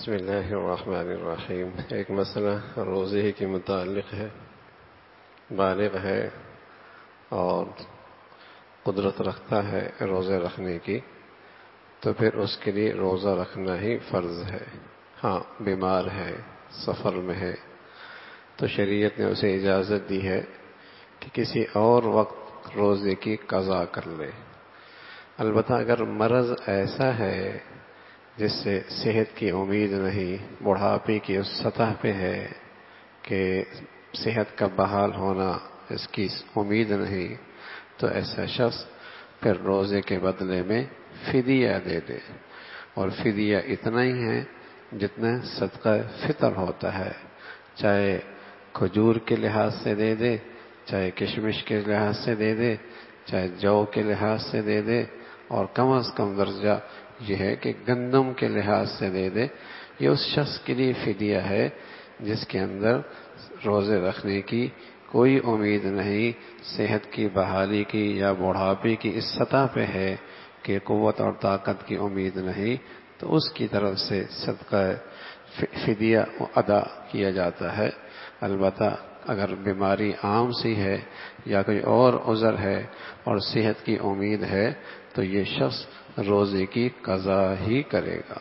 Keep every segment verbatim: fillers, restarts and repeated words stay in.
بسم اللہ الرحمن الرحیم. ایک مسئلہ روزے کے متعلق ہے. بالغ ہے اور قدرت رکھتا ہے روزے رکھنے کی، تو پھر اس کے لیے روزہ رکھنا ہی فرض ہے. ہاں بیمار ہے، سفر میں ہے، تو شریعت نے اسے اجازت دی ہے کہ کسی اور وقت روزے کی قضا کر لے. البتہ اگر مرض ایسا ہے جس سے صحت کی امید نہیں، بڑھاپے کی اس سطح پہ ہے کہ صحت کا بحال ہونا اس کی امید نہیں، تو ایسا شخص پھر روزے کے بدلے میں فدیہ دے دے. اور فدیہ اتنا ہی ہے جتنا صدقہ فطر ہوتا ہے، چاہے کھجور کے لحاظ سے دے دے، چاہے کشمش کے لحاظ سے دے دے، چاہے جو کے لحاظ سے دے دے، اور کم از کم درجہ یہ ہے کہ گندم کے لحاظ سے دے دے. یہ اس شخص کے لیے فدیہ ہے جس کے اندر روزے رکھنے کی کوئی امید نہیں، صحت کی بحالی کی یا بڑھاپے کی اس سطح پہ ہے کہ قوت اور طاقت کی امید نہیں، تو اس کی طرف سے صدقہ فدیہ ادا کیا جاتا ہے. البتہ اگر بیماری عام سی ہے یا کوئی اور عذر ہے اور صحت کی امید ہے تو یہ شخص روزے کی قضا ہی کرے گا.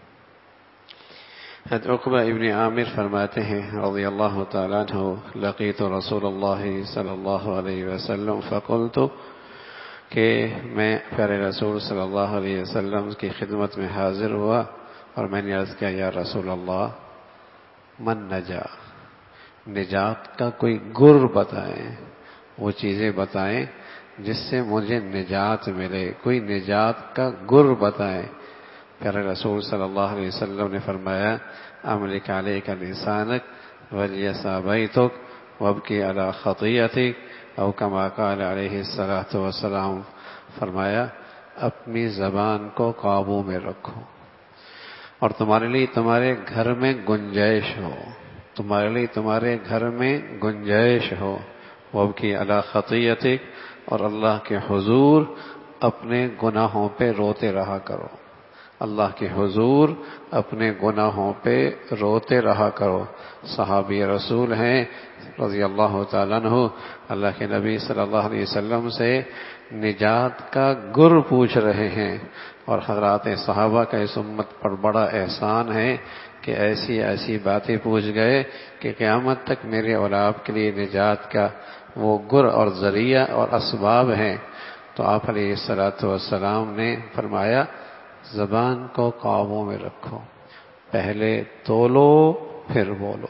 حضرت عقبہ ابن عامر فرماتے ہیں رضی اللہ تعالیٰ عنہ: لقیت رسول اللہ صلی اللہ علیہ وسلم فقلت، کہ میں پیارے رسول صلی اللہ علیہ وسلم کی خدمت میں حاضر ہوا اور میں نے عرض کیا: یا رسول اللہ، من نجا، نجات کا کوئی گر بتائیں، وہ چیزیں بتائیں جس سے مجھے نجات ملے، کوئی نجات کا گر بتائیں. پیارے رسول صلی اللہ علیہ وسلم نے فرمایا: املک علیک لسانک ولیسع بیتک وابکی علی خطیئتک، او کما قال علیہ الصلاۃ والسلام. فرمایا اپنی زبان کو قابو میں رکھو اور تمہارے لیے تمہارے گھر میں گنجائش ہو، تمہارے لیے تمہارے گھر میں گنجائش ہو. وابکی علی خطیئتک، اور اللہ کے حضور اپنے گناہوں پہ روتے رہا کرو، اللہ کے حضور اپنے گناہوں پہ روتے رہا کرو. صحابی رسول ہیں رضی اللہ تعالیٰ عنہ، اللہ کے نبی صلی اللہ علیہ وسلم سے نجات کا گر پوچھ رہے ہیں، اور حضرات صحابہ کا اس امت پر بڑا احسان ہے کہ ایسی ایسی باتیں پوچھ گئے کہ قیامت تک میرے اور آپ کے لیے نجات کا وہ گر اور ذریعہ اور اسباب ہیں. تو آپ علیہ الصلاۃ والسلام نے فرمایا زبان کو قابو میں رکھو، پہلے تولو پھر بولو،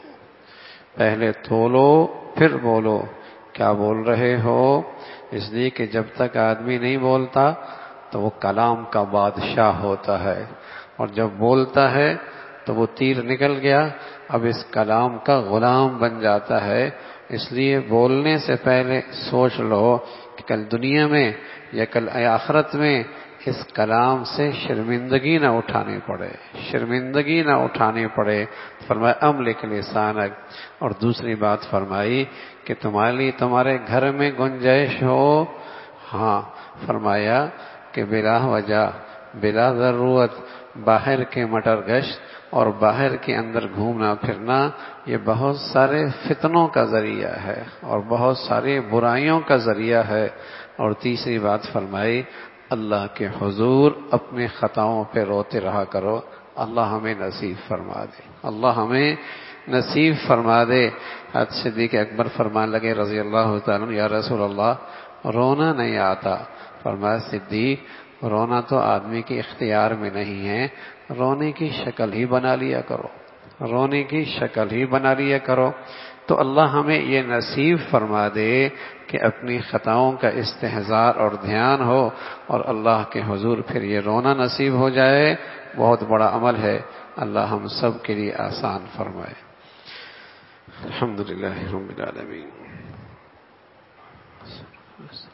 پہلے تولو پھر بولو. کیا بول رہے ہو؟ اس لیے کہ جب تک آدمی نہیں بولتا تو وہ کلام کا بادشاہ ہوتا ہے، اور جب بولتا ہے تو وہ تیر نکل گیا، اب اس کلام کا غلام بن جاتا ہے. اس لیے بولنے سے پہلے سوچ لو کہ کل دنیا میں یا کل آخرت میں اس کلام سے شرمندگی نہ اٹھانی پڑے، شرمندگی نہ اٹھانی پڑے. فرمایا املک لسانک، اور دوسری بات فرمائی کہ تمہارے لیے تمہارے گھر میں گنجائش ہو. ہاں، فرمایا کہ بلا وجہ، بلا ضرورت باہر کے مٹر گشت اور باہر کے اندر گھومنا پھرنا یہ بہت سارے فتنوں کا ذریعہ ہے اور بہت ساری برائیوں کا ذریعہ ہے. اور تیسری بات فرمائی اللہ کے حضور اپنے خطاؤں پہ روتے رہا کرو. اللہ ہمیں نصیب فرما دے، اللہ ہمیں نصیب فرما دے. حضرت صدیق اکبر فرمان لگے رضی اللہ تعالیٰ عنہ: یا رسول اللہ، رونا نہیں آتا. فرمایا صدیق، رونا تو آدمی کے اختیار میں نہیں ہے، رونے کی شکل ہی بنا لیا کرو، رونے کی شکل ہی بنا لیا کرو. تو اللہ ہمیں یہ نصیب فرما دے کہ اپنی خطاؤں کا استحضار اور دھیان ہو اور اللہ کے حضور پھر یہ رونا نصیب ہو جائے. بہت بڑا عمل ہے، اللہ ہم سب کے لیے آسان فرمائے. الحمدللہ رب العالمین.